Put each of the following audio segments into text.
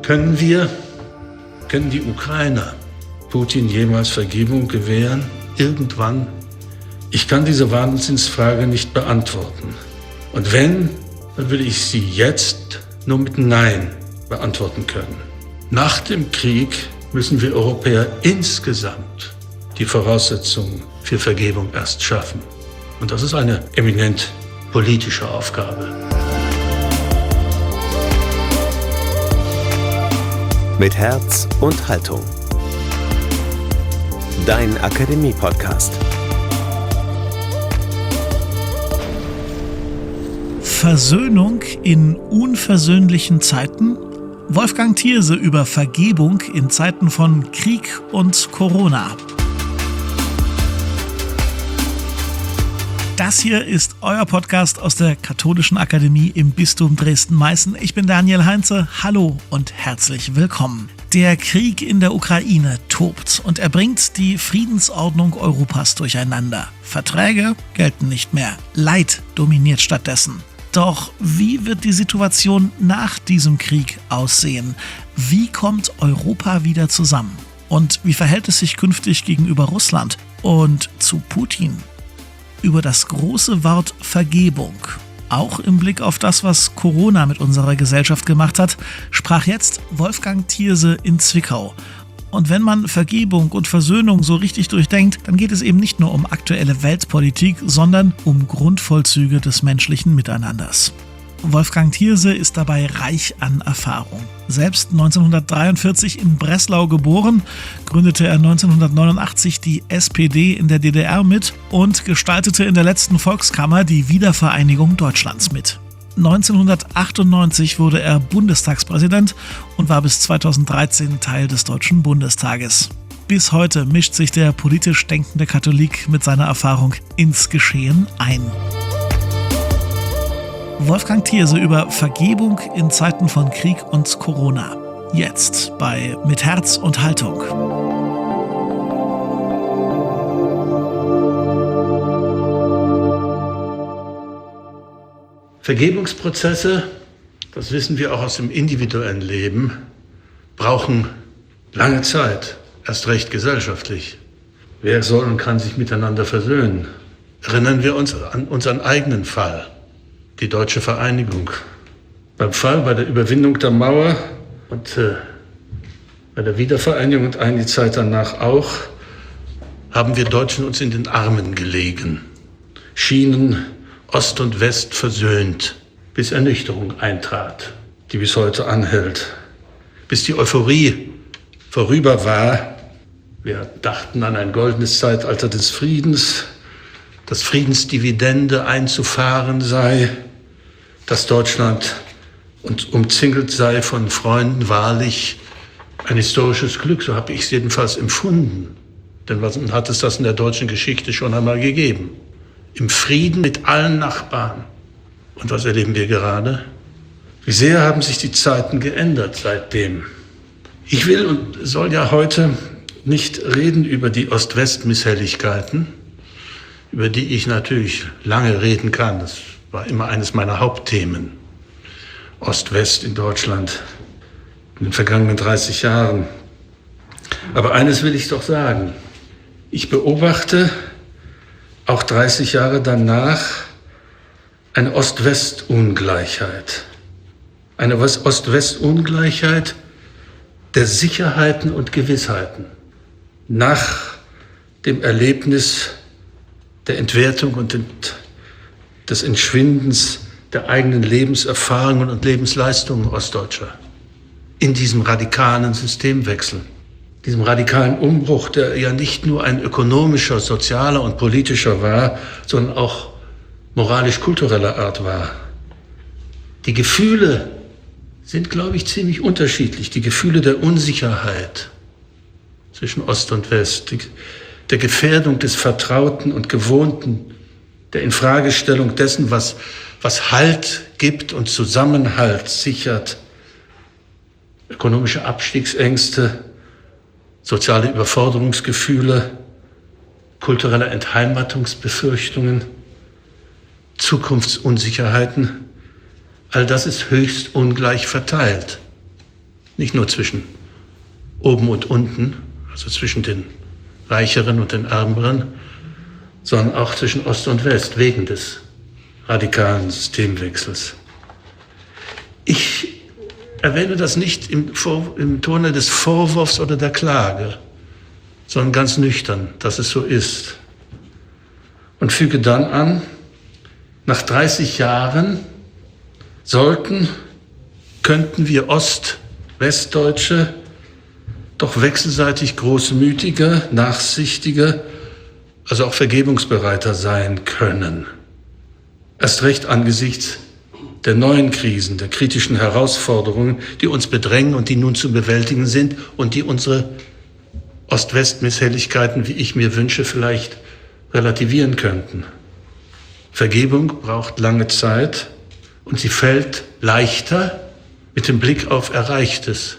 Können die Ukrainer Putin jemals Vergebung gewähren? Irgendwann? Ich kann diese Wahnsinnsfrage nicht beantworten. Und wenn, dann will ich sie jetzt nur mit Nein beantworten können. Nach dem Krieg müssen wir Europäer insgesamt die Voraussetzungen für Vergebung erst schaffen. Und das ist eine eminent politische Aufgabe. Mit Herz und Haltung. Dein Akademie-Podcast. Versöhnung in unversöhnlichen Zeiten? Wolfgang Thierse über Vergebung in Zeiten von Krieg und Corona. Das hier ist euer Podcast aus der Katholischen Akademie im Bistum Dresden-Meißen. Ich bin Daniel Heinze. Hallo und herzlich willkommen. Der Krieg in der Ukraine tobt und er bringt die Friedensordnung Europas durcheinander. Verträge gelten nicht mehr. Leid dominiert stattdessen. Doch wie wird die Situation nach diesem Krieg aussehen? Wie kommt Europa wieder zusammen? Und wie verhält es sich künftig gegenüber Russland und zu Putin? Über das große Wort Vergebung, auch im Blick auf das, was Corona mit unserer Gesellschaft gemacht hat, sprach jetzt Wolfgang Thierse in Zwickau. Und wenn man Vergebung und Versöhnung so richtig durchdenkt, dann geht es eben nicht nur um aktuelle Weltpolitik, sondern um Grundvollzüge des menschlichen Miteinanders. Wolfgang Thierse ist dabei reich an Erfahrung. Selbst 1943 in Breslau geboren, gründete er 1989 die SPD in der DDR mit und gestaltete in der letzten Volkskammer die Wiedervereinigung Deutschlands mit. 1998 wurde er Bundestagspräsident und war bis 2013 Teil des Deutschen Bundestages. Bis heute mischt sich der politisch denkende Katholik mit seiner Erfahrung ins Geschehen ein. Wolfgang Thierse über Vergebung in Zeiten von Krieg und Corona. Jetzt bei Mit Herz und Haltung. Vergebungsprozesse, das wissen wir auch aus dem individuellen Leben, brauchen lange Zeit, erst recht gesellschaftlich. Wer soll und kann sich miteinander versöhnen? Erinnern wir uns an unseren eigenen Fall. Die deutsche Vereinigung. Bei der Überwindung der Mauer und bei der Wiedervereinigung und einige Zeit danach auch, haben wir Deutschen uns in den Armen gelegen, schienen Ost und West versöhnt, bis Ernüchterung eintrat, die bis heute anhält, bis die Euphorie vorüber war. Wir dachten an ein goldenes Zeitalter des Friedens, dass Friedensdividende einzufahren sei, dass Deutschland uns umzingelt sei von Freunden, wahrlich ein historisches Glück, so habe ich es jedenfalls empfunden. Denn was hat es das in der deutschen Geschichte schon einmal gegeben? Im Frieden mit allen Nachbarn. Und was erleben wir gerade? Wie sehr haben sich die Zeiten geändert seitdem? Ich will und soll ja heute nicht reden über die Ost-West-Misshelligkeiten, über die ich natürlich lange reden kann. Das war immer eines meiner Hauptthemen. Ost-West in Deutschland in den vergangenen 30 Jahren. Aber eines will ich doch sagen. Ich beobachte auch 30 Jahre danach eine Ost-West-Ungleichheit. Eine Ost-West-Ungleichheit der Sicherheiten und Gewissheiten. Nach dem Erlebnis der Entwertung und des Entschwindens der eigenen Lebenserfahrungen und Lebensleistungen Ostdeutscher. In diesem radikalen Systemwechsel, diesem radikalen Umbruch, der ja nicht nur ein ökonomischer, sozialer und politischer war, sondern auch moralisch-kultureller Art war. Die Gefühle sind, glaube ich, ziemlich unterschiedlich. Die Gefühle der Unsicherheit zwischen Ost und West, der Gefährdung des Vertrauten und Gewohnten, der Infragestellung dessen, was Halt gibt und Zusammenhalt sichert, ökonomische Abstiegsängste, soziale Überforderungsgefühle, kulturelle Entheimatungsbefürchtungen, Zukunftsunsicherheiten, all das ist höchst ungleich verteilt. Nicht nur zwischen oben und unten, also zwischen den Reicheren und den Ärmeren, sondern auch zwischen Ost und West, wegen des radikalen Systemwechsels. Ich erwähne das nicht im Tone des Vorwurfs oder der Klage, sondern ganz nüchtern, dass es so ist. Und füge dann an, nach 30 Jahren könnten wir Ost-Westdeutsche doch wechselseitig großmütiger, nachsichtiger, also auch vergebungsbereiter sein können. Erst recht angesichts der neuen Krisen, der kritischen Herausforderungen, die uns bedrängen und die nun zu bewältigen sind und die unsere Ost-West-Misshelligkeiten, wie ich mir wünsche, vielleicht relativieren könnten. Vergebung braucht lange Zeit und sie fällt leichter mit dem Blick auf Erreichtes,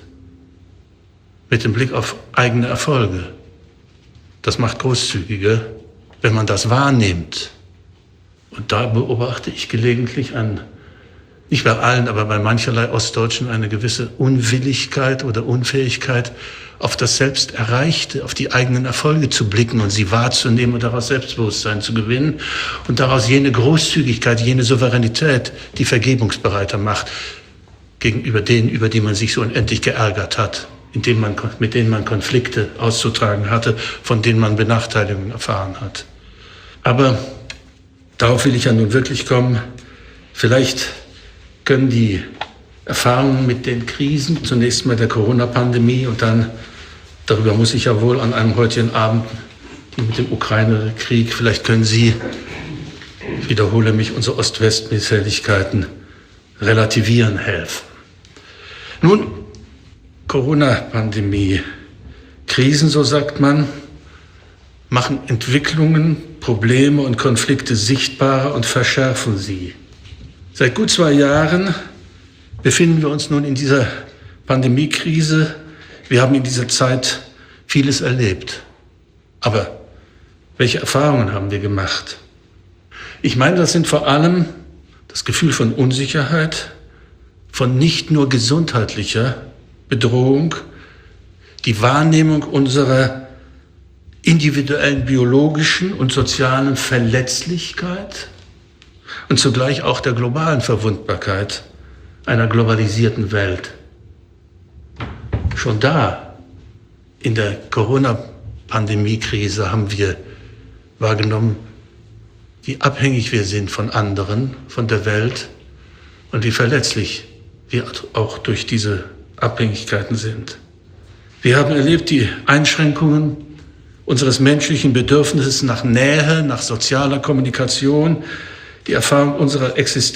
mit dem Blick auf eigene Erfolge. Das macht großzügiger, wenn man das wahrnimmt. Und da beobachte ich gelegentlich nicht bei allen, aber bei mancherlei Ostdeutschen eine gewisse Unwilligkeit oder Unfähigkeit, auf das Selbsterreichte, auf die eigenen Erfolge zu blicken und sie wahrzunehmen und daraus Selbstbewusstsein zu gewinnen und daraus jene Großzügigkeit, jene Souveränität, die vergebungsbereiter macht, gegenüber denen, über die man sich so unendlich geärgert hat, mit denen man Konflikte auszutragen hatte, von denen man Benachteiligungen erfahren hat. Aber darauf will ich ja nun wirklich kommen. Vielleicht können die Erfahrungen mit den Krisen, zunächst mal der Corona-Pandemie und dann, darüber muss ich ja wohl an einem heutigen Abend, die mit dem Ukraine-Krieg, vielleicht können Sie, ich wiederhole mich, unsere Ost-West-Misshelligkeiten relativieren helfen. Nun, Corona-Pandemie, Krisen, so sagt man, machen Entwicklungen, Probleme und Konflikte sichtbarer und verschärfen sie. Seit gut 2 Jahren befinden wir uns nun in dieser Pandemiekrise. Wir haben in dieser Zeit vieles erlebt. Aber welche Erfahrungen haben wir gemacht? Ich meine, das sind vor allem das Gefühl von Unsicherheit, von nicht nur gesundheitlicher Bedrohung, die Wahrnehmung unserer individuellen biologischen und sozialen Verletzlichkeit und zugleich auch der globalen Verwundbarkeit einer globalisierten Welt. Schon da, in der Corona-Pandemie-Krise, haben wir wahrgenommen, wie abhängig wir sind von anderen, von der Welt und wie verletzlich wir auch durch diese Abhängigkeiten sind. Wir haben erlebt die Einschränkungen unseres menschlichen Bedürfnisses nach Nähe, nach sozialer Kommunikation, die Erfahrung unserer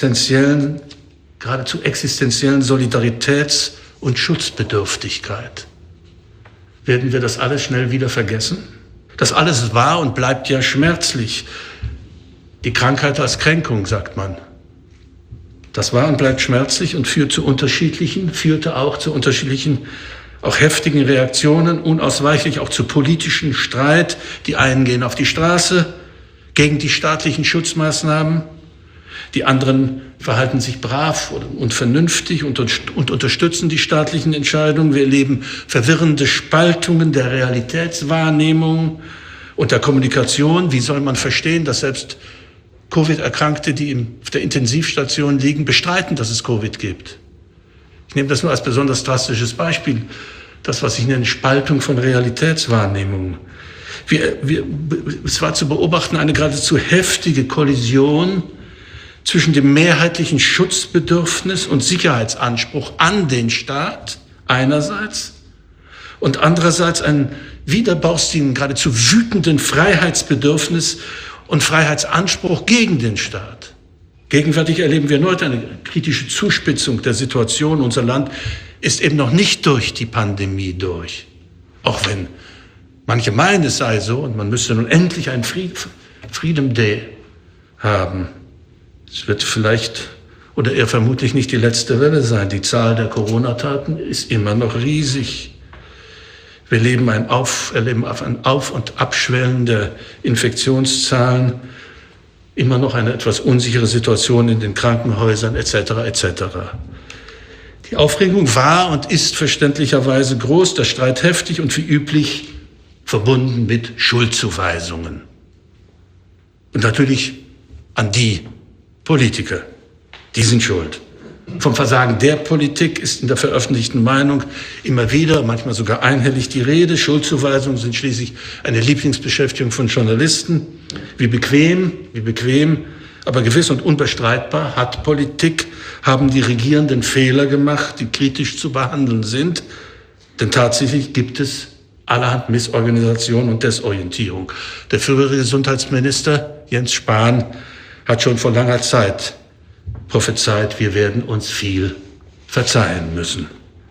geradezu existenziellen Solidaritäts- und Schutzbedürftigkeit. Werden wir das alles schnell wieder vergessen? Das alles war und bleibt ja schmerzlich. Die Krankheit als Kränkung, sagt man. Das war und bleibt schmerzlich und führte auch zu unterschiedlichen, auch heftigen Reaktionen, unausweichlich auch zu politischen Streit. Die einen gehen auf die Straße gegen die staatlichen Schutzmaßnahmen, die anderen verhalten sich brav und vernünftig und unterstützen die staatlichen Entscheidungen. Wir erleben verwirrende Spaltungen der Realitätswahrnehmung und der Kommunikation. Wie soll man verstehen, dass selbst Covid-Erkrankte, die auf der Intensivstation liegen, bestreiten, dass es Covid gibt? Ich nehme das nur als besonders drastisches Beispiel. Das, was ich nenne, Spaltung von Realitätswahrnehmung. Es war zu beobachten eine geradezu heftige Kollision zwischen dem mehrheitlichen Schutzbedürfnis und Sicherheitsanspruch an den Staat einerseits und andererseits einen widerborstigen, geradezu wütenden Freiheitsbedürfnis und Freiheitsanspruch gegen den Staat. Gegenwärtig erleben wir erneut eine kritische Zuspitzung der Situation. Unser Land ist eben noch nicht durch die Pandemie durch. Auch wenn manche meinen, es sei so und man müsste nun endlich einen Freedom Day haben. Es wird vielleicht oder eher vermutlich nicht die letzte Welle sein. Die Zahl der Corona-Taten ist immer noch riesig. Wir erleben ein Auf- und Abschwellen der Infektionszahlen, immer noch eine etwas unsichere Situation in den Krankenhäusern etc. etc. Die Aufregung war und ist verständlicherweise groß, der Streit heftig und wie üblich verbunden mit Schuldzuweisungen. Und natürlich an die Politiker, die sind schuld. Vom Versagen der Politik ist in der veröffentlichten Meinung immer wieder, manchmal sogar einhellig die Rede. Schuldzuweisungen sind schließlich eine Lieblingsbeschäftigung von Journalisten. Wie bequem, aber gewiss und unbestreitbar hat Politik, haben die Regierenden Fehler gemacht, die kritisch zu behandeln sind. Denn tatsächlich gibt es allerhand Missorganisation und Desorientierung. Der frühere Gesundheitsminister Jens Spahn hat schon vor langer Zeit prophezeit, wir werden uns viel verzeihen müssen.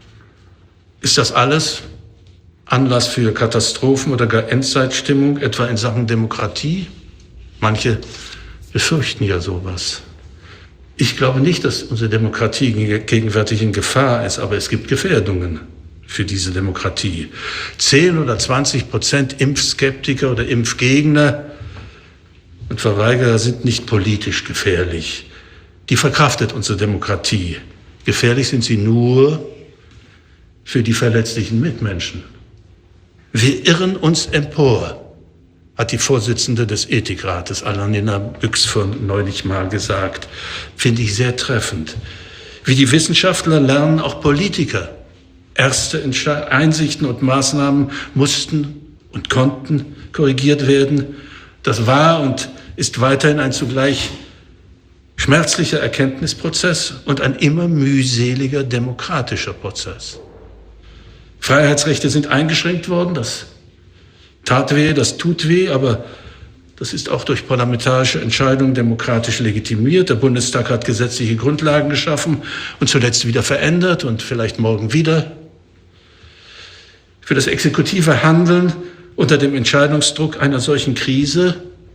Ist das alles Anlass für Katastrophen oder gar Endzeitstimmung, etwa in Sachen Demokratie? Manche befürchten ja sowas. Ich glaube nicht, dass unsere Demokratie gegenwärtig in Gefahr ist, aber es gibt Gefährdungen für diese Demokratie. 10 oder 20% Impfskeptiker oder Impfgegner und Verweigerer sind nicht politisch gefährlich. Die verkraftet unsere Demokratie. Gefährlich sind sie nur für die verletzlichen Mitmenschen. Wir irren uns empor, hat die Vorsitzende des Ethikrates, Alanina Büchs-von neulich mal gesagt. Finde ich sehr treffend. Wie die Wissenschaftler lernen auch Politiker. Erste Einsichten und Maßnahmen mussten und konnten korrigiert werden. Das war und ist weiterhin ein zugleich schmerzlicher Erkenntnisprozess und ein immer mühseliger demokratischer Prozess. Freiheitsrechte sind eingeschränkt worden, das tat weh, das tut weh, aber das ist auch durch parlamentarische Entscheidungen demokratisch legitimiert. Der Bundestag hat gesetzliche Grundlagen geschaffen und zuletzt wieder verändert und vielleicht morgen wieder. Für das exekutive Handeln unter dem Entscheidungsdruck einer solchen Krise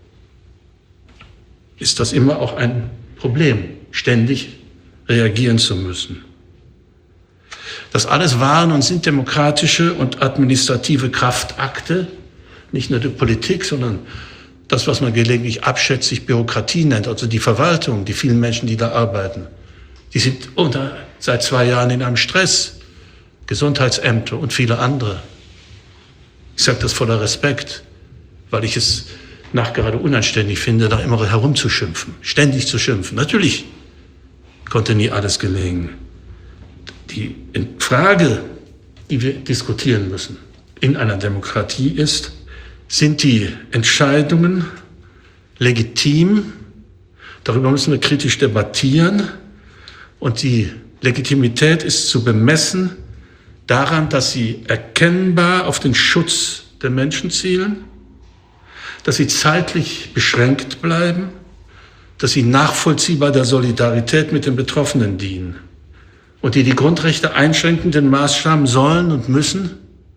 ist das immer auch ein Problem, ständig reagieren zu müssen. Das alles waren und sind demokratische und administrative Kraftakte, nicht nur die Politik, sondern das, was man gelegentlich abschätzig Bürokratie nennt, also die Verwaltung, die vielen Menschen, die da arbeiten. Die sind seit 2 Jahren in einem Stress, Gesundheitsämter und viele andere. Ich sage das voller Respekt, weil ich es nachgerade unanständig finde, da immer herumzuschimpfen, ständig zu schimpfen. Natürlich konnte nie alles gelingen. Die Frage, die wir diskutieren müssen in einer Demokratie ist, sind die Entscheidungen legitim? Darüber müssen wir kritisch debattieren. Und die Legitimität ist zu bemessen daran, dass sie erkennbar auf den Schutz der Menschen zielen, dass sie zeitlich beschränkt bleiben, dass sie nachvollziehbar der Solidarität mit den Betroffenen dienen und die Grundrechte einschränkenden Maßnahmen sollen und müssen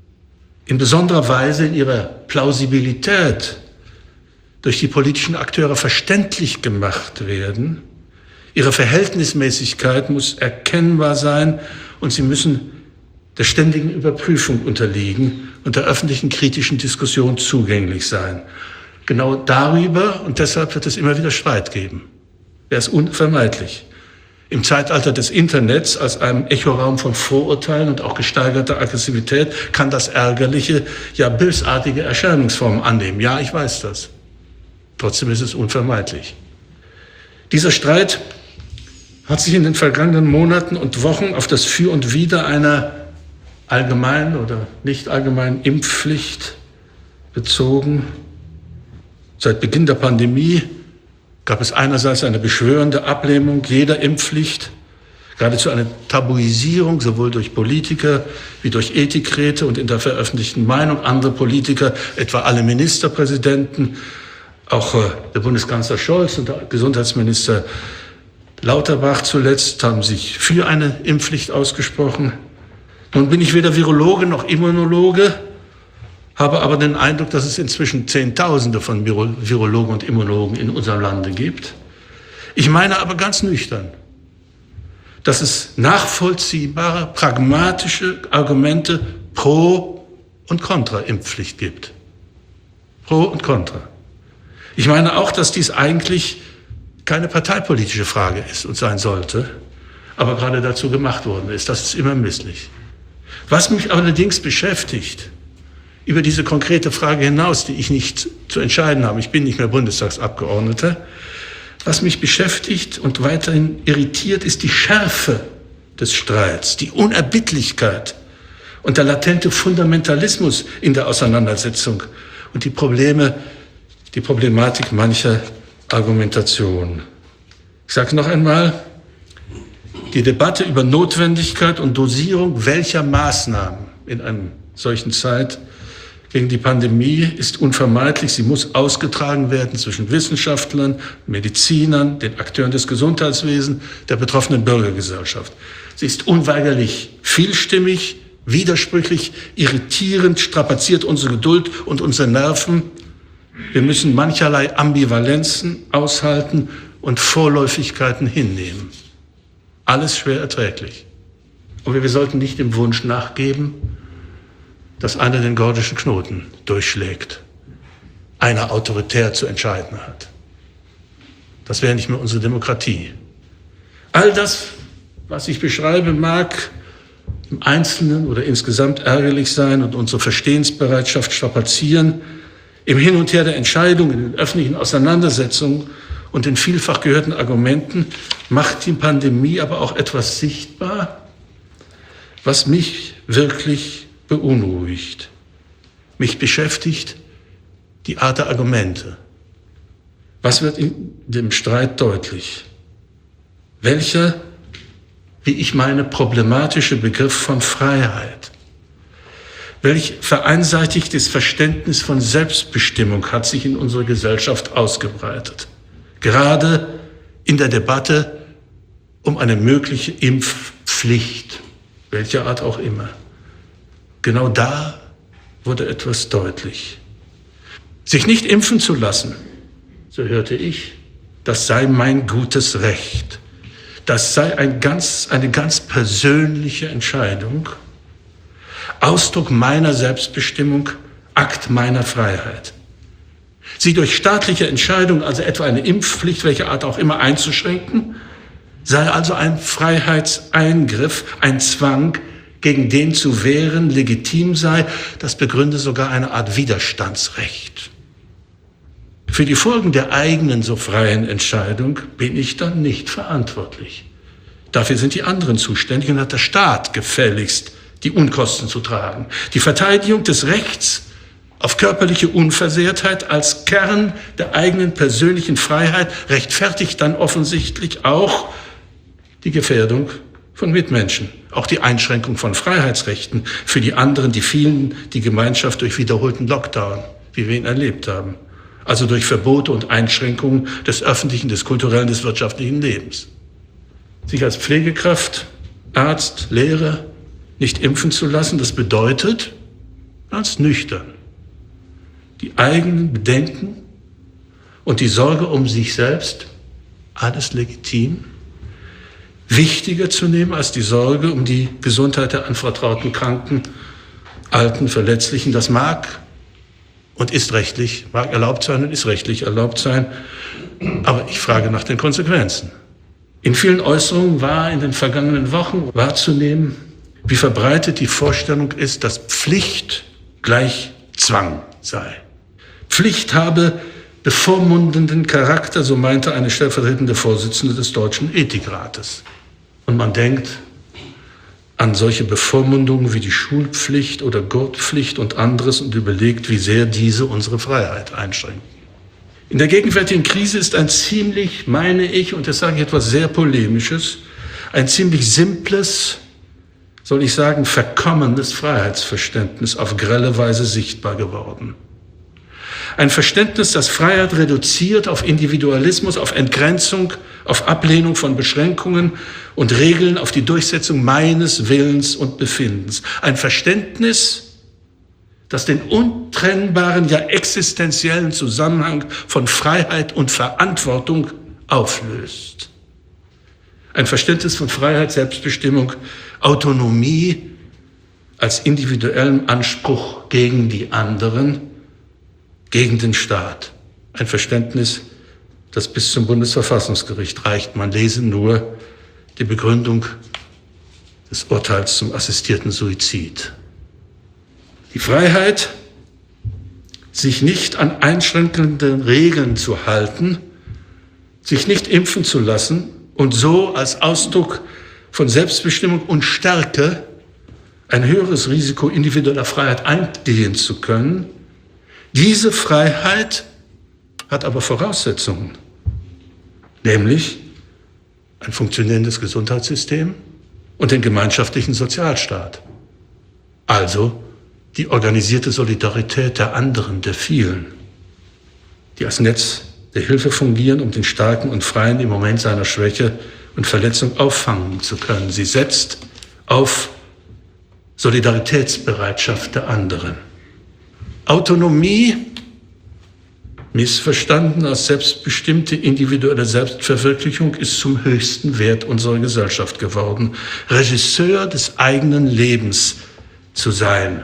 in besonderer Weise in ihrer Plausibilität durch die politischen Akteure verständlich gemacht werden. Ihre Verhältnismäßigkeit muss erkennbar sein und sie müssen der ständigen Überprüfung unterliegen und der öffentlichen kritischen Diskussion zugänglich sein. Genau darüber, und deshalb wird es immer wieder Streit geben. Das ist unvermeidlich. Im Zeitalter des Internets als einem Echoraum von Vorurteilen und auch gesteigerter Aggressivität kann das ärgerliche, ja bösartige Erscheinungsformen annehmen. Ja, ich weiß das. Trotzdem ist es unvermeidlich. Dieser Streit hat sich in den vergangenen Monaten und Wochen auf das Für und Wider einer allgemeinen oder nicht allgemeinen Impfpflicht bezogen. Seit Beginn der Pandemie gab es einerseits eine beschwörende Ablehnung jeder Impfpflicht, geradezu eine Tabuisierung, sowohl durch Politiker wie durch Ethikräte und in der veröffentlichten Meinung. Andere Politiker, etwa alle Ministerpräsidenten, auch der Bundeskanzler Scholz und der Gesundheitsminister Lauterbach zuletzt, haben sich für eine Impfpflicht ausgesprochen. Nun bin ich weder Virologe noch Immunologe, habe aber den Eindruck, dass es inzwischen Zehntausende von Virologen und Immunologen in unserem Lande gibt. Ich meine aber ganz nüchtern, dass es nachvollziehbare, pragmatische Argumente pro und contra Impfpflicht gibt. Pro und contra. Ich meine auch, dass dies eigentlich keine parteipolitische Frage ist und sein sollte. aber gerade dazu gemacht worden ist. Das ist immer misslich. Was mich allerdings beschäftigt, über diese konkrete Frage hinaus, die ich nicht zu entscheiden habe, ich bin nicht mehr Bundestagsabgeordneter, was mich beschäftigt und weiterhin irritiert, ist die Schärfe des Streits, die Unerbittlichkeit und der latente Fundamentalismus in der Auseinandersetzung und die Problematik mancher Argumentation. Ich sage noch einmal, die Debatte über Notwendigkeit und Dosierung welcher Maßnahmen in einer solchen Zeit gegen die Pandemie ist unvermeidlich. Sie muss ausgetragen werden zwischen Wissenschaftlern, Medizinern, den Akteuren des Gesundheitswesens, der betroffenen Bürgergesellschaft. Sie ist unweigerlich vielstimmig, widersprüchlich, irritierend, strapaziert unsere Geduld und unsere Nerven. Wir müssen mancherlei Ambivalenzen aushalten und Vorläufigkeiten hinnehmen. Alles schwer erträglich. Aber wir sollten nicht dem Wunsch nachgeben, dass einer den gordischen Knoten durchschlägt, einer autoritär zu entscheiden hat. Das wäre nicht mehr unsere Demokratie. All das, was ich beschreibe, mag im Einzelnen oder insgesamt ärgerlich sein und unsere Verstehensbereitschaft strapazieren. Im Hin und Her der Entscheidungen, in den öffentlichen Auseinandersetzungen und den vielfach gehörten Argumenten macht die Pandemie aber auch etwas sichtbar, was mich wirklich beunruhigt. Mich beschäftigt die Art der Argumente. Was wird in dem Streit deutlich? Welcher, wie ich meine, problematische Begriff von Freiheit? Welch vereinseitigtes Verständnis von Selbstbestimmung hat sich in unserer Gesellschaft ausgebreitet? Gerade in der Debatte um eine mögliche Impfpflicht, welcher Art auch immer. Genau da wurde etwas deutlich. Sich nicht impfen zu lassen, so hörte ich, das sei mein gutes Recht. Das sei eine ganz persönliche Entscheidung, Ausdruck meiner Selbstbestimmung, Akt meiner Freiheit. Sie durch staatliche Entscheidung, also etwa eine Impfpflicht, welcher Art auch immer, einzuschränken, sei also ein Freiheitseingriff, ein Zwang, gegen den zu wehren legitim sei, das begründe sogar eine Art Widerstandsrecht. Für die Folgen der eigenen so freien Entscheidung bin ich dann nicht verantwortlich. Dafür sind die anderen zuständig und hat der Staat gefälligst die Unkosten zu tragen. Die Verteidigung des Rechts auf körperliche Unversehrtheit als Kern der eigenen persönlichen Freiheit rechtfertigt dann offensichtlich auch die Gefährdung von Mitmenschen, auch die Einschränkung von Freiheitsrechten für die anderen, die vielen, die Gemeinschaft durch wiederholten Lockdown, wie wir ihn erlebt haben. Also durch Verbote und Einschränkungen des öffentlichen, des kulturellen, des wirtschaftlichen Lebens. Sich als Pflegekraft, Arzt, Lehrer nicht impfen zu lassen, das bedeutet, ganz nüchtern, die eigenen Bedenken und die Sorge um sich selbst, alles legitim, wichtiger zu nehmen als die Sorge um die Gesundheit der anvertrauten Kranken, Alten, Verletzlichen. Das mag und ist rechtlich, mag erlaubt sein und ist rechtlich erlaubt sein, aber ich frage nach den Konsequenzen. In vielen Äußerungen war in den vergangenen Wochen wahrzunehmen, wie verbreitet die Vorstellung ist, dass Pflicht gleich Zwang sei. Pflicht habe bevormundenden Charakter, so meinte eine stellvertretende Vorsitzende des Deutschen Ethikrates. Und man denkt an solche Bevormundungen wie die Schulpflicht oder Gurtpflicht und anderes und überlegt, wie sehr diese unsere Freiheit einschränken. In der gegenwärtigen Krise ist ein ziemlich, meine ich, und das sage ich etwas sehr Polemisches, ein ziemlich simples, soll ich sagen, verkommenes Freiheitsverständnis auf grelle Weise sichtbar geworden. Ein Verständnis, das Freiheit reduziert auf Individualismus, auf Entgrenzung, auf Ablehnung von Beschränkungen und Regeln, auf die Durchsetzung meines Willens und Befindens. Ein Verständnis, das den untrennbaren, ja existenziellen Zusammenhang von Freiheit und Verantwortung auflöst. Ein Verständnis von Freiheit, Selbstbestimmung, Autonomie als individuellem Anspruch gegen die anderen, gegen den Staat. Ein Verständnis, das bis zum Bundesverfassungsgericht reicht. Man lese nur die Begründung des Urteils zum assistierten Suizid. Die Freiheit, sich nicht an einschränkenden Regeln zu halten, sich nicht impfen zu lassen und so als Ausdruck von Selbstbestimmung und Stärke ein höheres Risiko individueller Freiheit eingehen zu können. Diese Freiheit hat aber Voraussetzungen, nämlich ein funktionierendes Gesundheitssystem und den gemeinschaftlichen Sozialstaat. Also die organisierte Solidarität der anderen, der vielen, die als Netz der Hilfe fungieren, um den Starken und Freien im Moment seiner Schwäche und Verletzung auffangen zu können. Sie setzt auf Solidaritätsbereitschaft der anderen. Autonomie, missverstanden als selbstbestimmte individuelle Selbstverwirklichung, ist zum höchsten Wert unserer Gesellschaft geworden. Regisseur des eigenen Lebens zu sein,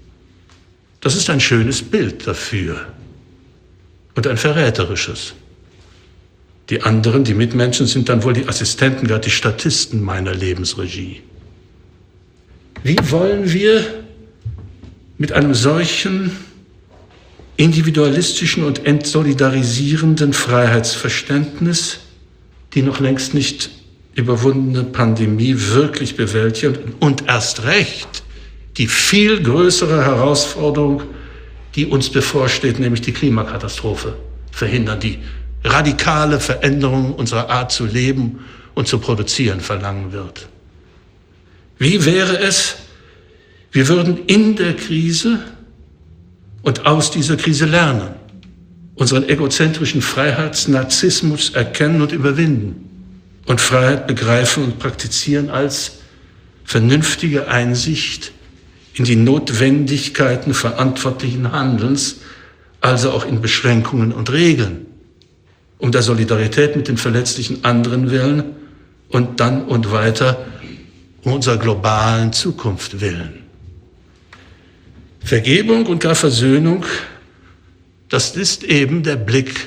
das ist ein schönes Bild dafür und ein verräterisches. Die anderen, die Mitmenschen, sind dann wohl die Assistenten, gar die Statisten meiner Lebensregie. Wie wollen wir mit einem solchen individualistischen und entsolidarisierenden Freiheitsverständnis die noch längst nicht überwundene Pandemie wirklich bewältigen und erst recht die viel größere Herausforderung, die uns bevorsteht, nämlich die Klimakatastrophe, verhindern, die radikale Veränderung unserer Art zu leben und zu produzieren verlangen wird. Wie wäre es, wir würden in der Krise und aus dieser Krise lernen, unseren egozentrischen Freiheitsnarzissmus erkennen und überwinden und Freiheit begreifen und praktizieren als vernünftige Einsicht in die Notwendigkeiten verantwortlichen Handelns, also auch in Beschränkungen und Regeln, um der Solidarität mit den verletzlichen anderen willen und dann und weiter um unserer globalen Zukunft willen. Vergebung und gar Versöhnung, das ist eben der Blick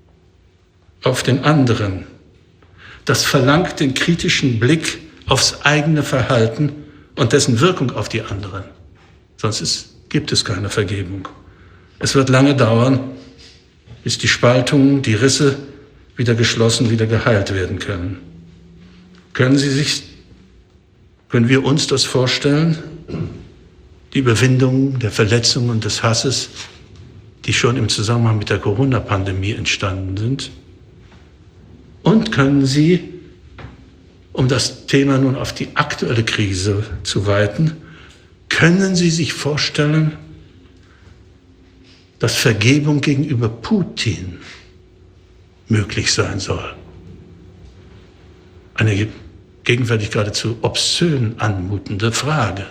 auf den anderen. Das verlangt den kritischen Blick aufs eigene Verhalten und dessen Wirkung auf die anderen. Sonst gibt es keine Vergebung. Es wird lange dauern, bis die Spaltungen, die Risse wieder geschlossen, wieder geheilt werden können. Können wir uns das vorstellen? Die Überwindung der Verletzungen und des Hasses, die schon im Zusammenhang mit der Corona-Pandemie entstanden sind? Und können Sie, um das Thema nun auf die aktuelle Krise zu weiten, können Sie sich vorstellen, dass Vergebung gegenüber Putin möglich sein soll? Eine gegenwärtig geradezu obszön anmutende Frage.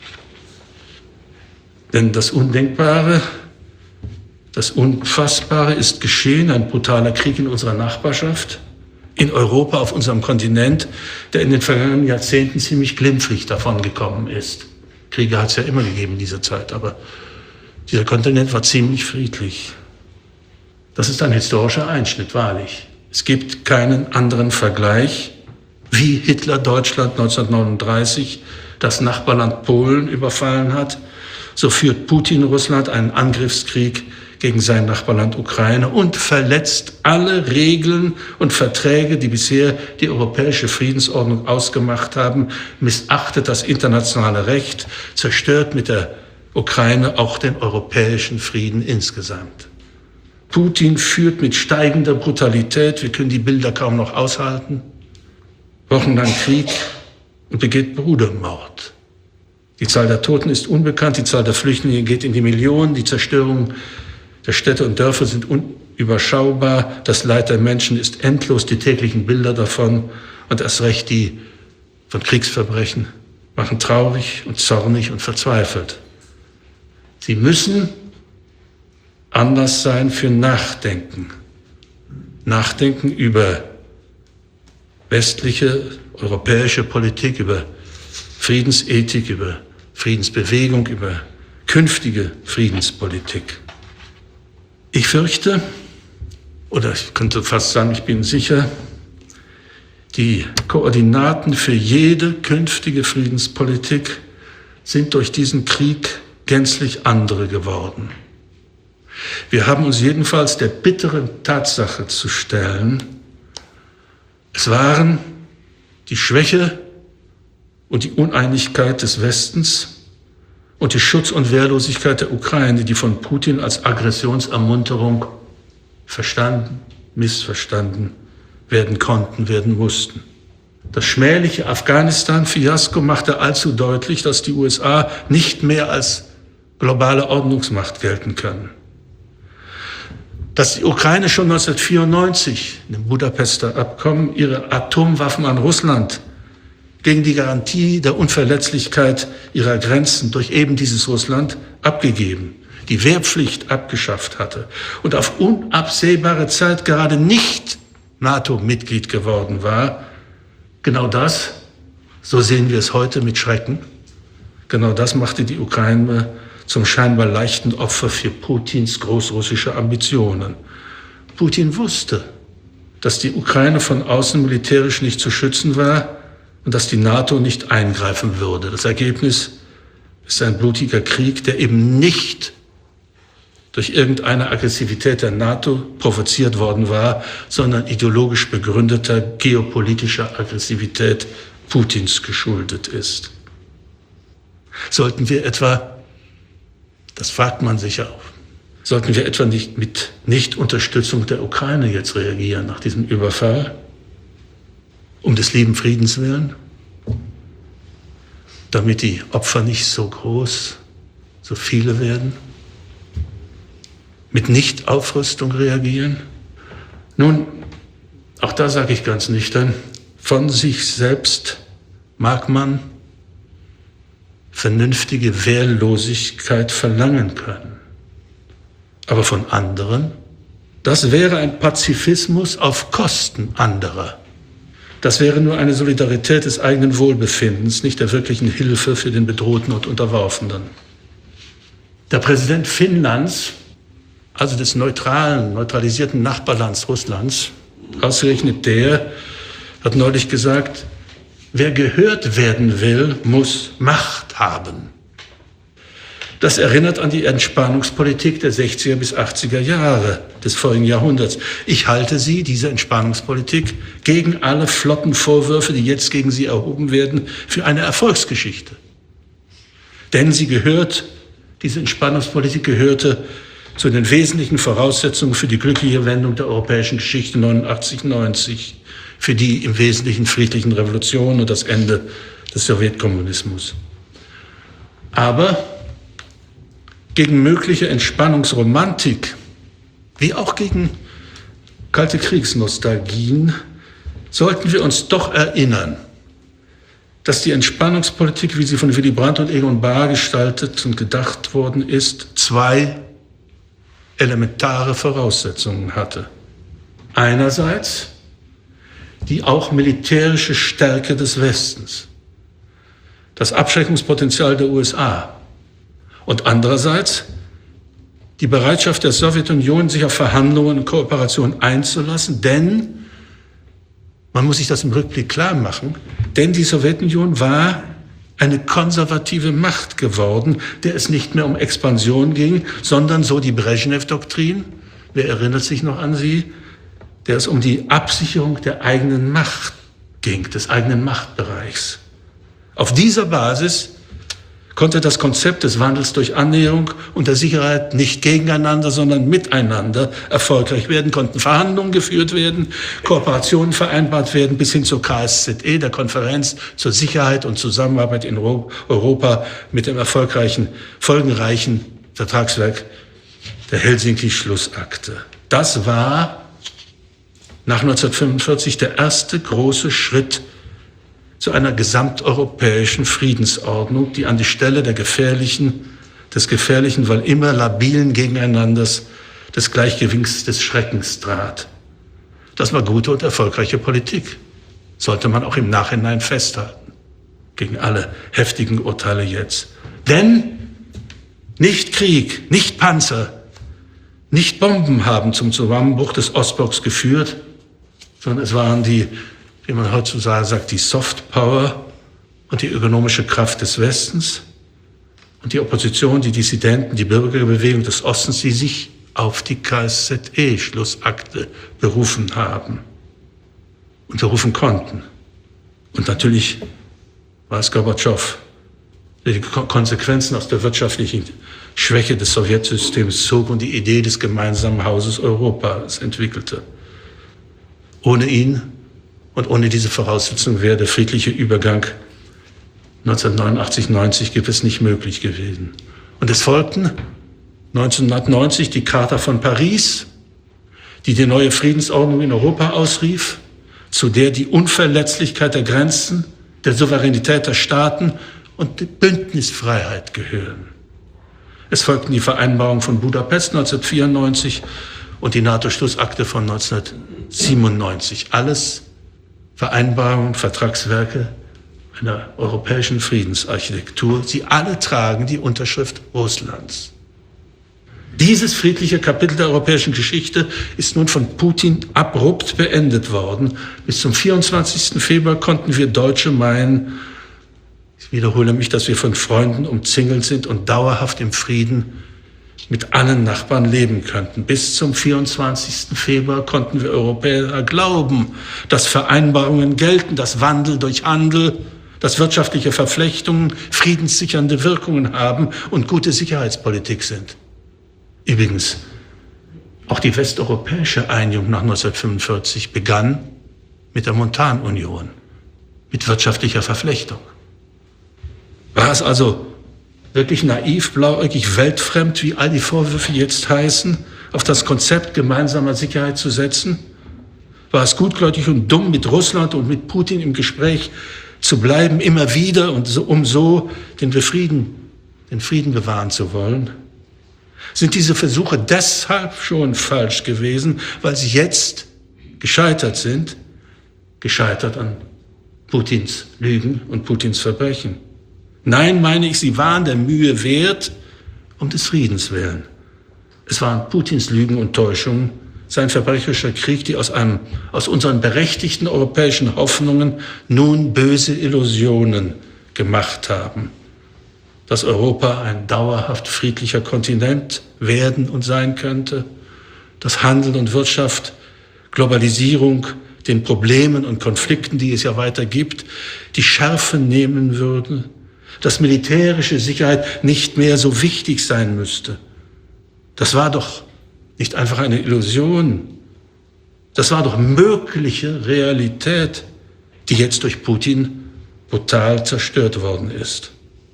Denn das Undenkbare, das Unfassbare ist geschehen, ein brutaler Krieg in unserer Nachbarschaft, in Europa, auf unserem Kontinent, der in den vergangenen Jahrzehnten ziemlich glimpflich davongekommen ist. Kriege hat es ja immer gegeben in dieser Zeit, aber dieser Kontinent war ziemlich friedlich. Das ist ein historischer Einschnitt, wahrlich. Es gibt keinen anderen Vergleich, wie Hitler Deutschland 1939, das Nachbarland Polen, überfallen hat. So führt Putin Russland einen Angriffskrieg gegen sein Nachbarland Ukraine und verletzt alle Regeln und Verträge, die bisher die europäische Friedensordnung ausgemacht haben, missachtet das internationale Recht, zerstört mit der Ukraine auch den europäischen Frieden insgesamt. Putin führt mit steigender Brutalität, wir können die Bilder kaum noch aushalten, wochenlang Krieg und begeht Brudermord. Die Zahl der Toten ist unbekannt, die Zahl der Flüchtlinge geht in die Millionen, die Zerstörung der Städte und Dörfer sind unüberschaubar, das Leid der Menschen ist endlos, die täglichen Bilder davon und erst recht die von Kriegsverbrechen machen traurig und zornig und verzweifelt. Sie müssen Anlass sein für Nachdenken. Nachdenken über westliche, europäische Politik, über Friedensethik, über Friedensbewegung, über künftige Friedenspolitik. Ich fürchte, oder ich könnte fast sagen, ich bin sicher, Die Koordinaten für jede künftige Friedenspolitik sind durch diesen Krieg gänzlich andere geworden. Wir haben uns jedenfalls der bitteren Tatsache zu stellen, es waren die Schwäche und die Uneinigkeit des Westens und die Schutz- und Wehrlosigkeit der Ukraine, die von Putin als Aggressionsermunterung verstanden, missverstanden werden konnten, werden mussten. Das schmähliche Afghanistan-Fiasko machte allzu deutlich, dass die USA nicht mehr als globale Ordnungsmacht gelten können. Dass die Ukraine schon 1994 im Budapester Abkommen ihre Atomwaffen an Russland gegen die Garantie der Unverletzlichkeit ihrer Grenzen durch eben dieses Russland abgegeben, die Wehrpflicht abgeschafft hatte und auf unabsehbare Zeit gerade nicht NATO-Mitglied geworden war, genau das, so sehen wir es heute mit Schrecken, genau das machte die Ukraine zum scheinbar leichten Opfer für Putins großrussische Ambitionen. Putin wusste, dass die Ukraine von außen militärisch nicht zu schützen war und dass die NATO nicht eingreifen würde. Das Ergebnis ist ein blutiger Krieg, der eben nicht durch irgendeine Aggressivität der NATO provoziert worden war, sondern ideologisch begründeter geopolitischer Aggressivität Putins geschuldet ist. Sollten wir etwa, das fragt man sich auch, sollten wir etwa nicht mit Nichtunterstützung der Ukraine jetzt reagieren nach diesem Überfall? Um des lieben Friedens willen? Damit die Opfer nicht so groß, so viele werden? Mit Nichtaufrüstung reagieren? Nun, auch da sage ich ganz nüchtern, von sich selbst mag man vernünftige Wehrlosigkeit verlangen können. Aber von anderen, das wäre ein Pazifismus auf Kosten anderer. Das wäre nur eine Solidarität des eigenen Wohlbefindens, nicht der wirklichen Hilfe für den Bedrohten und Unterworfenen. Der Präsident Finnlands, also des neutralisierten Nachbarlands Russlands, ausgerechnet der, hat neulich gesagt, wer gehört werden will, muss Macht haben. Das erinnert an die Entspannungspolitik der 60er bis 80er Jahre des vorigen Jahrhunderts. Ich halte sie, diese Entspannungspolitik, gegen alle flotten Vorwürfe, die jetzt gegen sie erhoben werden, für eine Erfolgsgeschichte. Denn diese Entspannungspolitik gehörte zu den wesentlichen Voraussetzungen für die glückliche Wendung der europäischen Geschichte 89-90, für die im Wesentlichen friedlichen Revolution und das Ende des Sowjetkommunismus. Aber gegen mögliche Entspannungsromantik, wie auch gegen kalte Kriegsnostalgien, sollten wir uns doch erinnern, dass die Entspannungspolitik, wie sie von Willy Brandt und Egon Bahr gestaltet und gedacht worden ist, zwei elementare Voraussetzungen hatte. Einerseits die auch militärische Stärke des Westens, das Abschreckungspotenzial der USA und andererseits die Bereitschaft der Sowjetunion, sich auf Verhandlungen und Kooperation einzulassen, denn, man muss sich das im Rückblick klar machen, denn die Sowjetunion war eine konservative Macht geworden, der es nicht mehr um Expansion ging, sondern so die Brezhnev-Doktrin, wer erinnert sich noch an sie, der es um die Absicherung der eigenen Macht ging, des eigenen Machtbereichs. Auf dieser Basis konnte das Konzept des Wandels durch Annäherung und der Sicherheit nicht gegeneinander, sondern miteinander erfolgreich werden, konnten Verhandlungen geführt werden, Kooperationen vereinbart werden, bis hin zur KSZE, der Konferenz zur Sicherheit und Zusammenarbeit in Europa mit dem erfolgreichen, folgenreichen Vertragswerk der Helsinki-Schlussakte. Das war nach 1945 der erste große Schritt zu einer gesamteuropäischen Friedensordnung, die an die Stelle des gefährlichen, weil immer labilen Gegeneinanders, des Gleichgewichts des Schreckens trat. Das war gute und erfolgreiche Politik, sollte man auch im Nachhinein festhalten, gegen alle heftigen Urteile jetzt. Denn nicht Krieg, nicht Panzer, nicht Bomben haben zum Zusammenbruch des Ostblocks geführt, sondern es waren die wie man heutzutage sagt, die Soft Power und die ökonomische Kraft des Westens und die Opposition, die Dissidenten, die Bürgerbewegung des Ostens, die sich auf die KSZE-Schlussakte berufen haben und berufen konnten. Und natürlich war es Gorbatschow, der die Konsequenzen aus der wirtschaftlichen Schwäche des Sowjetsystems zog und die Idee des gemeinsamen Hauses Europas entwickelte. Ohne ihn und ohne diese Voraussetzung wäre der friedliche Übergang 1989-90 gewiss nicht möglich gewesen. Und es folgten 1990 die Charta von Paris, die die neue Friedensordnung in Europa ausrief, zu der die Unverletzlichkeit der Grenzen, der Souveränität der Staaten und die Bündnisfreiheit gehören. Es folgten die Vereinbarung von Budapest 1994 und die NATO-Schlussakte von 1997. Alles Vereinbarungen, Vertragswerke einer europäischen Friedensarchitektur. Sie alle tragen die Unterschrift Russlands. Dieses friedliche Kapitel der europäischen Geschichte ist nun von Putin abrupt beendet worden. Bis zum 24. Februar konnten wir Deutsche meinen, ich wiederhole mich, dass wir von Freunden umzingelt sind und dauerhaft im Frieden mit allen Nachbarn leben könnten. Bis zum 24. Februar konnten wir Europäer glauben, dass Vereinbarungen gelten, dass Wandel durch Handel, dass wirtschaftliche Verflechtungen friedenssichernde Wirkungen haben und gute Sicherheitspolitik sind. Übrigens, auch die westeuropäische Einigung nach 1945 begann mit der Montanunion, mit wirtschaftlicher Verflechtung. War es also wirklich naiv, blauäugig, weltfremd, wie all die Vorwürfe jetzt heißen, auf das Konzept gemeinsamer Sicherheit zu setzen? War es gutgläubig und dumm, mit Russland und mit Putin im Gespräch zu bleiben, immer wieder, und so, um so den Frieden bewahren zu wollen? Sind diese Versuche deshalb schon falsch gewesen, weil sie jetzt gescheitert sind? Gescheitert an Putins Lügen und Putins Verbrechen? Nein, meine ich, sie waren der Mühe wert, um des Friedens willen. Es waren Putins Lügen und Täuschungen, sein verbrecherischer Krieg, die aus unseren berechtigten europäischen Hoffnungen nun böse Illusionen gemacht haben. Dass Europa ein dauerhaft friedlicher Kontinent werden und sein könnte, dass Handel und Wirtschaft, Globalisierung den Problemen und Konflikten, die es ja weiter gibt, die Schärfe nehmen würden, dass militärische Sicherheit nicht mehr so wichtig sein müsste. Das war doch nicht einfach eine Illusion. Das war doch mögliche Realität, die jetzt durch Putin brutal zerstört worden ist.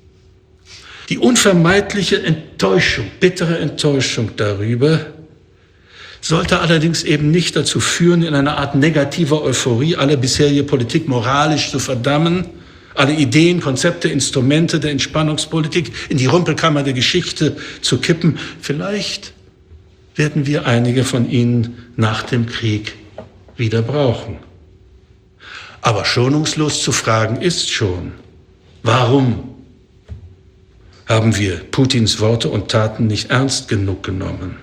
Die unvermeidliche Enttäuschung, bittere Enttäuschung darüber, sollte allerdings eben nicht dazu führen, in einer Art negativer Euphorie alle bisherige Politik moralisch zu verdammen, alle Ideen, Konzepte, Instrumente der Entspannungspolitik in die Rumpelkammer der Geschichte zu kippen. Vielleicht werden wir einige von ihnen nach dem Krieg wieder brauchen. Aber schonungslos zu fragen ist schon, warum haben wir Putins Worte und Taten nicht ernst genug genommen?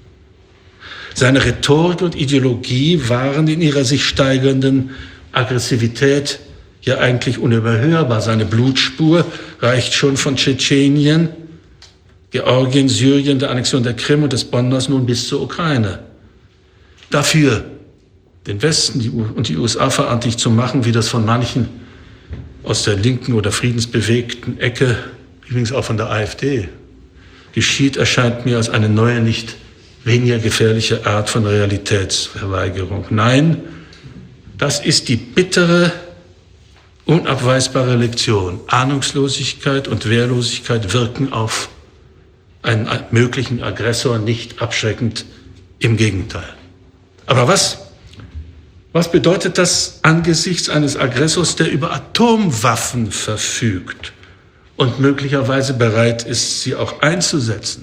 Seine Rhetorik und Ideologie waren in ihrer sich steigernden Aggressivität ja eigentlich unüberhörbar. Seine Blutspur reicht schon von Tschetschenien, Georgien, Syrien, der Annexion der Krim und des Donbass nun bis zur Ukraine. Dafür den Westen und die USA verantwortlich zu machen, wie das von manchen aus der linken oder friedensbewegten Ecke, übrigens auch von der AfD, geschieht, erscheint mir als eine neue, nicht weniger gefährliche Art von Realitätsverweigerung. Nein, das ist die bittere, unabweisbare Lektion. Ahnungslosigkeit und Wehrlosigkeit wirken auf einen möglichen Aggressor nicht abschreckend, im Gegenteil. Aber was bedeutet das angesichts eines Aggressors, der über Atomwaffen verfügt und möglicherweise bereit ist, sie auch einzusetzen?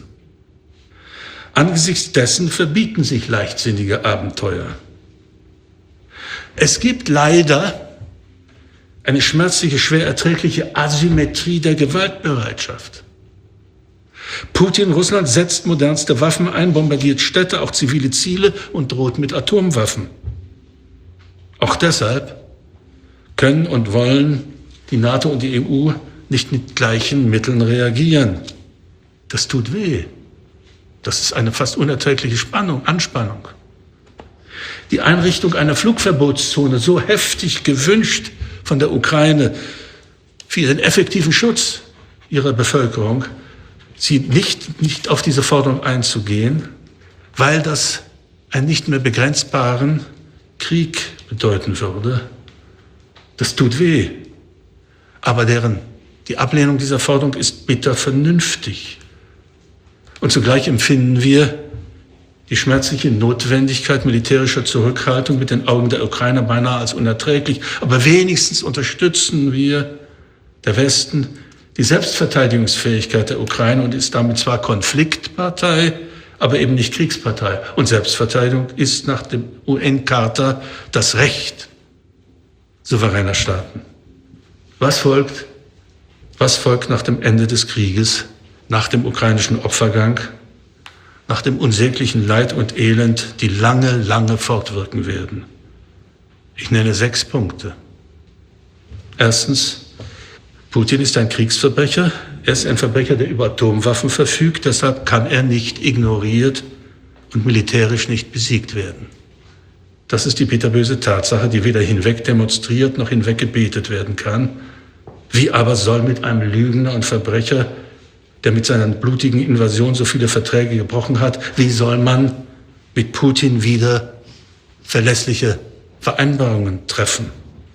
Angesichts dessen verbieten sich leichtsinnige Abenteuer. Es gibt leider eine schmerzliche, schwer erträgliche Asymmetrie der Gewaltbereitschaft. Putin, Russland, setzt modernste Waffen ein, bombardiert Städte, auch zivile Ziele und droht mit Atomwaffen. Auch deshalb, können und wollen die NATO und die EU nicht mit gleichen Mitteln reagieren. Das tut weh. Das ist eine fast unerträgliche Anspannung. Die Einrichtung einer Flugverbotszone, so heftig gewünscht von der Ukraine für den effektiven Schutz ihrer Bevölkerung, sie nicht auf diese Forderung einzugehen, weil das einen nicht mehr begrenzbaren Krieg bedeuten würde. Das tut weh. Aber die Ablehnung dieser Forderung ist bitter vernünftig. Und zugleich empfinden wir die schmerzliche Notwendigkeit militärischer Zurückhaltung mit den Augen der Ukrainer beinahe als unerträglich. Aber wenigstens unterstützen wir, der Westen, die Selbstverteidigungsfähigkeit der Ukraine und ist damit zwar Konfliktpartei, aber eben nicht Kriegspartei. Und Selbstverteidigung ist nach dem UN-Charta das Recht souveräner Staaten. Was folgt? Was folgt nach dem Ende des Krieges, nach dem ukrainischen Opfergang, nach dem unsäglichen Leid und Elend, die lange, lange fortwirken werden? Ich nenne 6 Punkte. Erstens, Putin ist ein Kriegsverbrecher. Er ist ein Verbrecher, der über Atomwaffen verfügt. Deshalb kann er nicht ignoriert und militärisch nicht besiegt werden. Das ist die bitterböse Tatsache, die weder hinweg demonstriert noch hinweg gebetet werden kann. Wie aber soll mit einem Lügner und Verbrecher, der mit seiner blutigen Invasion so viele Verträge gebrochen hat, wie soll man mit Putin wieder verlässliche Vereinbarungen treffen?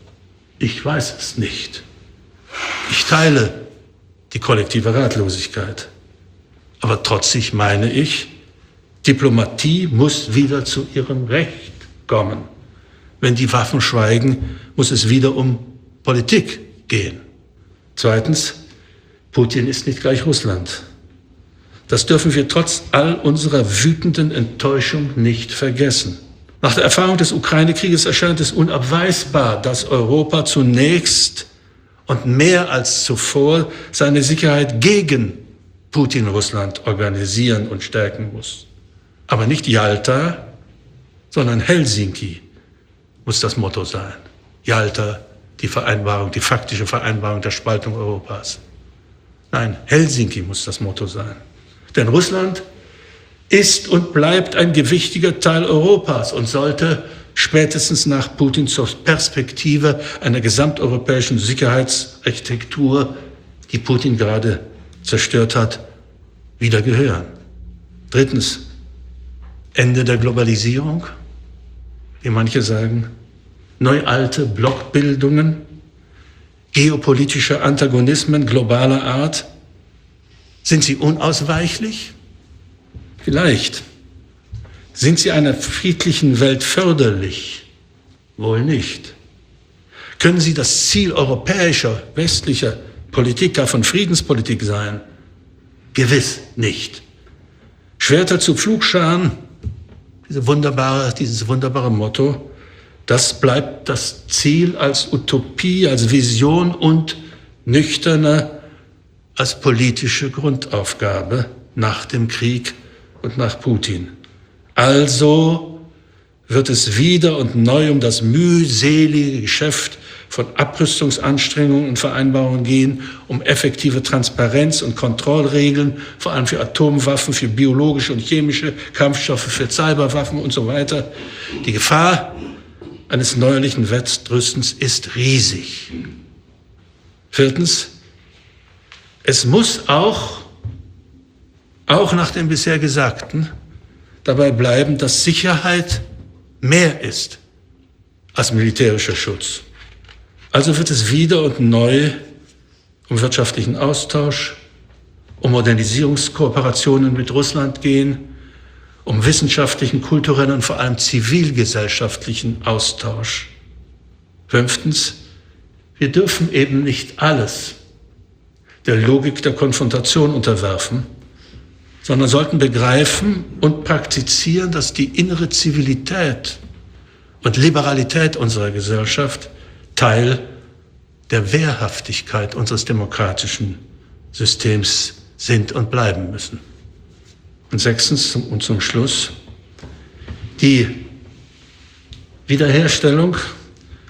Ich weiß es nicht. Ich teile die kollektive Ratlosigkeit. Aber trotzdem meine ich, Diplomatie muss wieder zu ihrem Recht kommen. Wenn die Waffen schweigen, muss es wieder um Politik gehen. Zweitens, Putin ist nicht gleich Russland. Das dürfen wir trotz all unserer wütenden Enttäuschung nicht vergessen. Nach der Erfahrung des Ukraine-Krieges erscheint es unabweisbar, dass Europa zunächst und mehr als zuvor seine Sicherheit gegen Putin-Russland organisieren und stärken muss. Aber nicht Jalta, sondern Helsinki muss das Motto sein. Jalta, die Vereinbarung, die faktische Vereinbarung der Spaltung Europas. Nein, Helsinki muss das Motto sein. Denn Russland ist und bleibt ein gewichtiger Teil Europas und sollte spätestens nach Putin zur Perspektive einer gesamteuropäischen Sicherheitsarchitektur, die Putin gerade zerstört hat, wieder gehören. Drittens, Ende der Globalisierung, wie manche sagen, neualte Blockbildungen, geopolitische Antagonismen globaler Art. Sind sie unausweichlich? Vielleicht. Sind sie einer friedlichen Welt förderlich? Wohl nicht. Können sie das Ziel europäischer, westlicher Politik, gar von Friedenspolitik sein? Gewiss nicht. Schwerter zu Pflugscharen, dieses wunderbare Motto, das bleibt das Ziel als Utopie, als Vision und nüchterner als politische Grundaufgabe nach dem Krieg und nach Putin. Also wird es wieder und neu um das mühselige Geschäft von Abrüstungsanstrengungen und Vereinbarungen gehen, um effektive Transparenz und Kontrollregeln, vor allem für Atomwaffen, für biologische und chemische Kampfstoffe, für Cyberwaffen und so weiter. Die Gefahr eines neuerlichen Wettrüstens ist riesig. Viertens, es muss auch nach dem bisher Gesagten, dabei bleiben, dass Sicherheit mehr ist als militärischer Schutz. Also wird es wieder und neu um wirtschaftlichen Austausch, um Modernisierungskooperationen mit Russland gehen, um wissenschaftlichen, kulturellen und vor allem zivilgesellschaftlichen Austausch. Fünftens, wir dürfen eben nicht alles der Logik der Konfrontation unterwerfen, sondern sollten begreifen und praktizieren, dass die innere Zivilität und Liberalität unserer Gesellschaft Teil der Wehrhaftigkeit unseres demokratischen Systems sind und bleiben müssen. Und sechstens und zum Schluss, die Wiederherstellung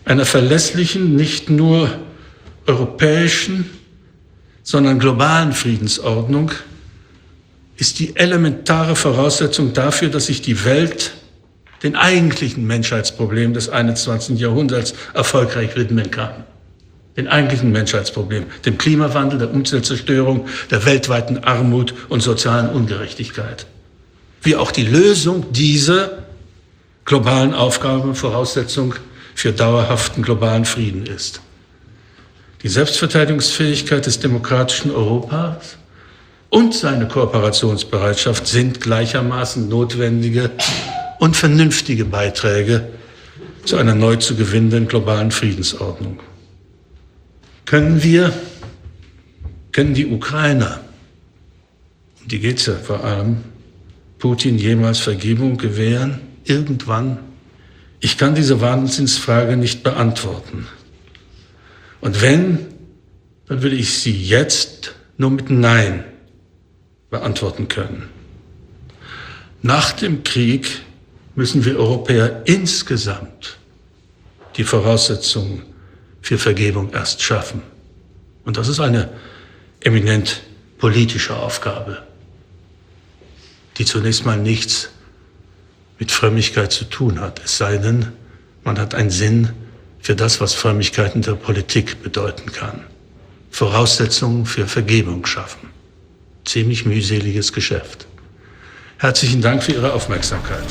einer verlässlichen, nicht nur europäischen, sondern globalen Friedensordnung ist die elementare Voraussetzung dafür, dass sich die Welt den eigentlichen Menschheitsproblemen des 21. Jahrhunderts erfolgreich widmen kann. Den eigentlichen Menschheitsproblemen, dem Klimawandel, der Umweltzerstörung, der weltweiten Armut und sozialen Ungerechtigkeit. Wie auch die Lösung dieser globalen Aufgabe Voraussetzung für dauerhaften globalen Frieden ist. Die Selbstverteidigungsfähigkeit des demokratischen Europas und seine Kooperationsbereitschaft sind gleichermaßen notwendige und vernünftige Beiträge zu einer neu zu gewinnenden globalen Friedensordnung. Können die Ukrainer, um die geht es ja vor allem, Putin jemals Vergebung gewähren? Irgendwann? Ich kann diese Wahnsinnsfrage nicht beantworten. Und wenn, dann würde ich sie jetzt nur mit Nein beantworten können. Nach dem Krieg müssen wir Europäer insgesamt die Voraussetzungen für Vergebung erst schaffen. Und das ist eine eminent politische Aufgabe, die zunächst mal nichts mit Frömmigkeit zu tun hat. Es sei denn, man hat einen Sinn für das, was Frömmigkeit in der Politik bedeuten kann. Voraussetzungen für Vergebung schaffen. Ziemlich mühseliges Geschäft. Herzlichen Dank für Ihre Aufmerksamkeit.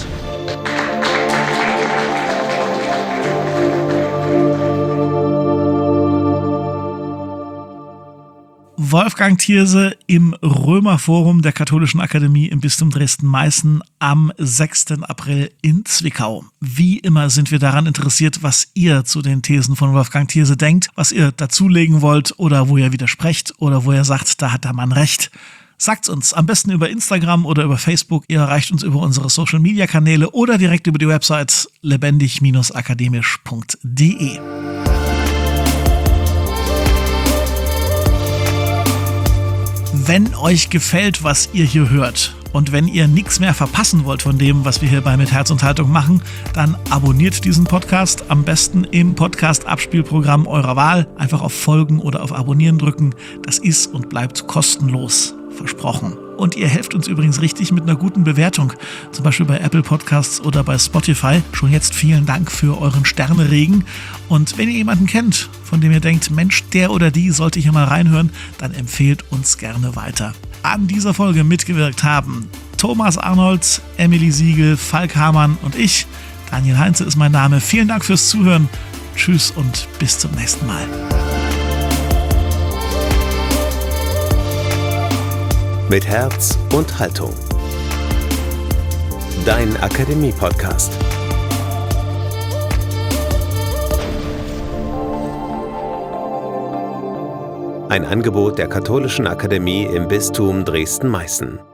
Wolfgang Thierse im Römerforum der Katholischen Akademie im Bistum Dresden-Meißen am 6. April in Zwickau. Wie immer sind wir daran interessiert, was ihr zu den Thesen von Wolfgang Thierse denkt, was ihr dazulegen wollt oder wo ihr widersprecht oder wo ihr sagt, da hat der Mann recht. Sagt's uns am besten über Instagram oder über Facebook. Ihr erreicht uns über unsere Social-Media-Kanäle oder direkt über die Website lebendig-akademisch.de. Wenn euch gefällt, was ihr hier hört und wenn ihr nichts mehr verpassen wollt von dem, was wir hier bei Mit Herz und Haltung machen, dann abonniert diesen Podcast am besten im Podcast-Abspielprogramm eurer Wahl. Einfach auf Folgen oder auf Abonnieren drücken. Das ist und bleibt kostenlos. Versprochen. Und ihr helft uns übrigens richtig mit einer guten Bewertung, zum Beispiel bei Apple Podcasts oder bei Spotify. Schon jetzt vielen Dank für euren Sterneregen. Und wenn ihr jemanden kennt, von dem ihr denkt, Mensch, der oder die sollte hier mal reinhören, dann empfehlt uns gerne weiter. An dieser Folge mitgewirkt haben Thomas Arnold, Emily Siegel, Falk Hamann und ich. Daniel Heinze ist mein Name. Vielen Dank fürs Zuhören. Tschüss und bis zum nächsten Mal. Mit Herz und Haltung. Dein Akademie-Podcast. Ein Angebot der Katholischen Akademie im Bistum Dresden-Meißen.